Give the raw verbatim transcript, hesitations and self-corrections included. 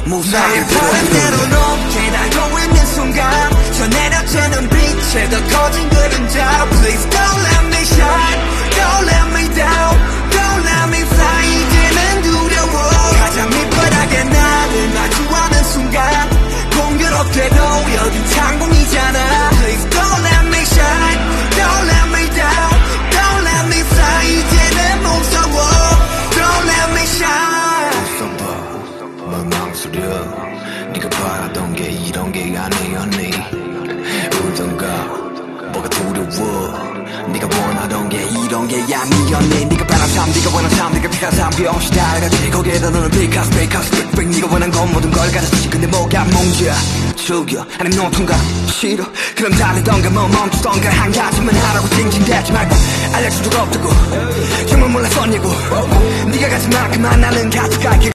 무사히 바람 대로 높게 날고 있는 순간 저 내려쬐는 빛에 더 커진 그림자 Please don't let me shine, don't let me down, don't let me fly 이제는 두려워 가장 밑바닥에 나를 마주하는 순간 공교롭게도 여긴 창공이잖아 Please don't let me shine, don't let me down, don't let me fly 이제는 무서워 Don't let me shine 웃어봐 뭘 망설여 네가 바라던 게 이런 게 아니었니 울던가 뭐가 두려워 네가 원하던 게 이런 게 아니었니 네가 바란 삶 네가 원한 삶 네가 피한 삶 병신 다 알았지 거기에다 너는 빅카스 빅카스 빅빅 네가 원한 건 모든 걸 가졌지 근데 뭐가 문제야 즐겨 아님 노통가 싫어 그럼 달리던가 뭐 멈추던가 한 가지만 하라고 징징대지 말고 알려준 적 없다고 정말 몰랐었냐고 네가 가진 만큼만 나는 가져갈게